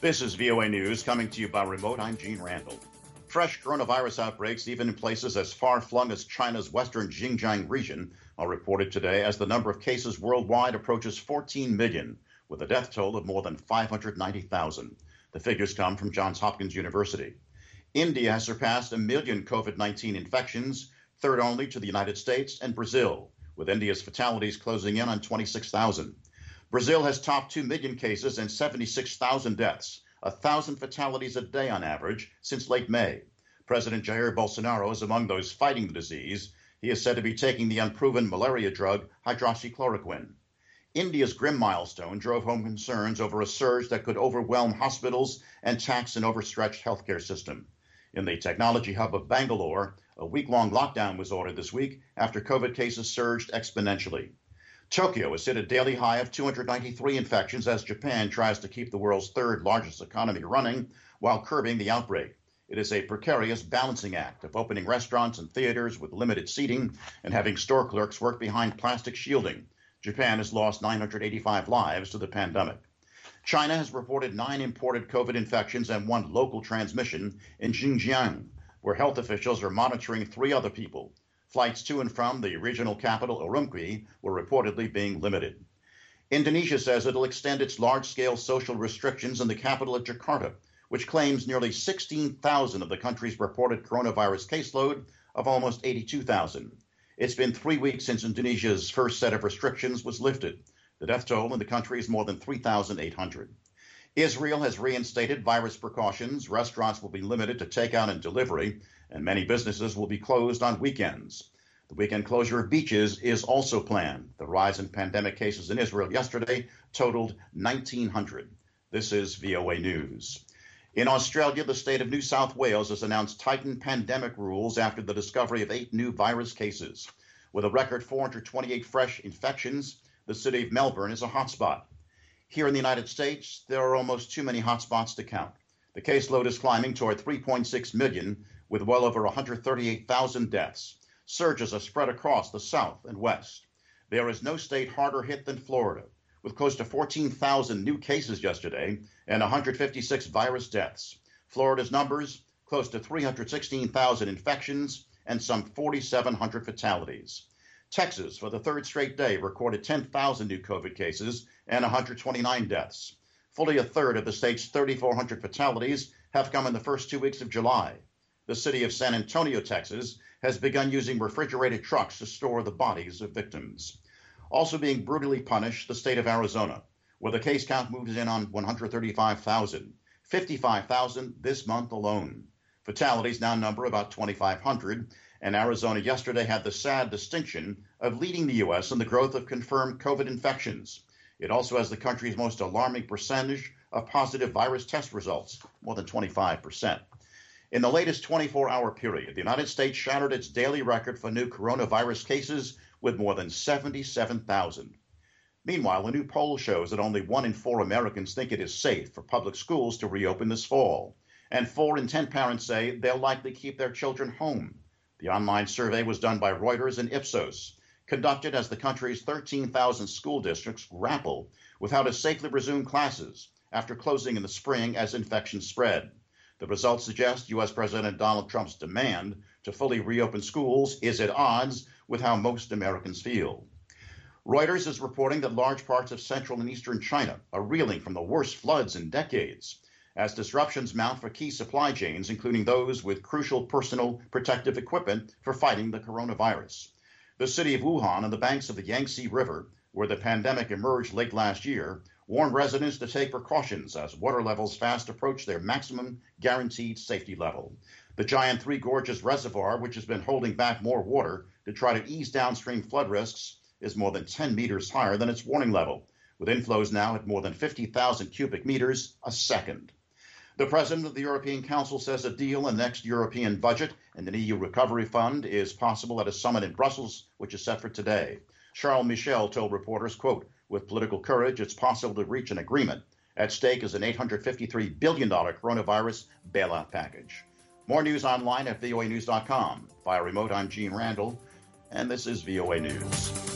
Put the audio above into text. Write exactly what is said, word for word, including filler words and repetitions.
This is V O A News coming to you by remote. I'm Gene Randall. Fresh coronavirus outbreaks, even in places as far-flung as China's western Xinjiang region, are reported today as the number of cases worldwide approaches fourteen million, with a death toll of more than five hundred ninety thousand. The figures come from Johns Hopkins University. India has surpassed a million COVID nineteen infections, third only to the United States and Brazil, with India's fatalities closing in on twenty-six thousand. Brazil has topped two million cases and seventy-six thousand deaths, one thousand fatalities a day on average since late May. President Jair Bolsonaro is among those fighting the disease. He is said to be taking the unproven malaria drug hydroxychloroquine. India's grim milestone drove home concerns over a surge that could overwhelm hospitals and tax an overstretched healthcare system. In the technology hub of Bangalore, a week-long lockdown was ordered this week after COVID cases surged exponentially. Tokyo has hit a daily high of two hundred ninety-three infections as Japan tries to keep the world's third largest economy running while curbing the outbreak. It is a precarious balancing act of opening restaurants and theaters with limited seating and having store clerks work behind plastic shielding. Japan has lost nine hundred eighty-five lives to the pandemic. China has reported nine imported COVID infections and one local transmission in Xinjiang, where health officials are monitoring three other people. Flights to and from the regional capital, Urumqi, were reportedly being limited. Indonesia says it'll extend its large-scale social restrictions in the capital of Jakarta, which claims nearly sixteen thousand of the country's reported coronavirus caseload of almost eighty-two thousand. It's been three weeks since Indonesia's first set of restrictions was lifted. The death toll in the country is more than three thousand eight hundred. Israel has reinstated virus precautions. Restaurants will be limited to takeout and delivery, and many businesses will be closed on weekends. The weekend closure of beaches is also planned. The rise in pandemic cases in Israel yesterday totaled nineteen hundred. This is V O A News. In Australia, the state of New South Wales has announced tightened pandemic rules after the discovery of eight new virus cases. With a record four hundred twenty-eight fresh infections, the city of Melbourne is a hotspot. Here in the United States, there are almost too many hotspots to count. The caseload is climbing toward three point six million, with well over one hundred thirty-eight thousand deaths. Surges are spread across the South and West. There is no state harder hit than Florida, with close to fourteen thousand new cases yesterday and one hundred fifty-six virus deaths. Florida's numbers, close to three hundred sixteen thousand infections and some four thousand seven hundred fatalities. Texas, for the third straight day, recorded ten thousand new COVID cases and one hundred twenty-nine deaths. Fully a third of the state's three thousand four hundred fatalities have come in the first two weeks of July. The city of San Antonio, Texas, has begun using refrigerated trucks to store the bodies of victims. Also being brutally punished, the state of Arizona, where the case count moves in on one hundred thirty-five thousand, fifty-five thousand this month alone. Fatalities now number about twenty-five hundred, and Arizona yesterday had the sad distinction of leading the U S in the growth of confirmed COVID infections. It also has the country's most alarming percentage of positive virus test results, more than twenty-five percent. In the latest twenty-four hour period, the United States shattered its daily record for new coronavirus cases with more than seventy-seven thousand. Meanwhile, a new poll shows that only one in four Americans think it is safe for public schools to reopen this fall, and four in ten parents say they'll likely keep their children home. The online survey was done by Reuters and Ipsos, conducted as the country's thirteen thousand school districts grapple with how to safely resume classes after closing in the spring as infections spread. The results suggest U S President Donald Trump's demand to fully reopen schools is at odds with how most Americans feel. Reuters is reporting that large parts of central and eastern China are reeling from the worst floods in decades, as disruptions mount for key supply chains, including those with crucial personal protective equipment for fighting the coronavirus. The city of Wuhan on the banks of the Yangtze River, where the pandemic emerged late last year, warned residents to take precautions as water levels fast approach their maximum guaranteed safety level. The giant Three Gorges Reservoir, which has been holding back more water to try to ease downstream flood risks, is more than ten meters higher than its warning level, with inflows now at more than fifty thousand cubic meters a second. The president of the European Council says a deal in the next European budget and an E U recovery fund is possible at a summit in Brussels, which is set for today. Charles Michel told reporters, quote, "With political courage, it's possible to reach an agreement. At stake is an eight hundred fifty-three billion dollars coronavirus bailout package." More news online at V O A news dot com. Via remote, I'm Gene Randall, and this is V O A News.